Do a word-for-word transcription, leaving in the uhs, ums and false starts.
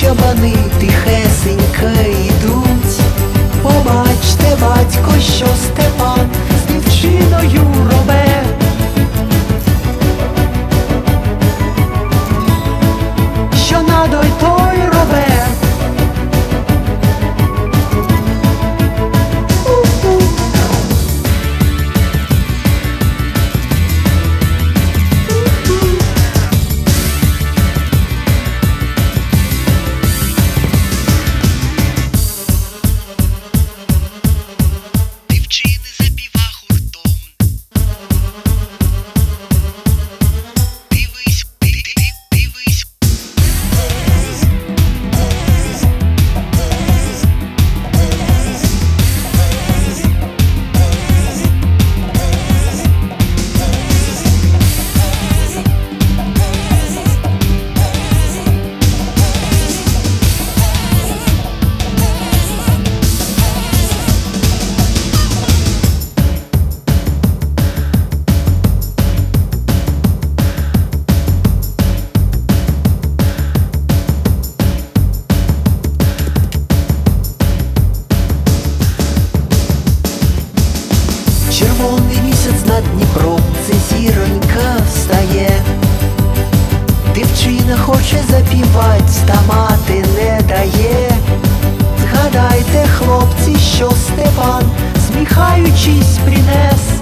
кабани тихесенько йдуть. Побачте, батько, що Степан з дівчиною робе. Що надо й той робе. Червоний місяць над Дніпром, це зіронька встає. Дівчина хоче запівать, та мати не дає. Згадайте, хлопці, що Степан, сміхаючись, принес.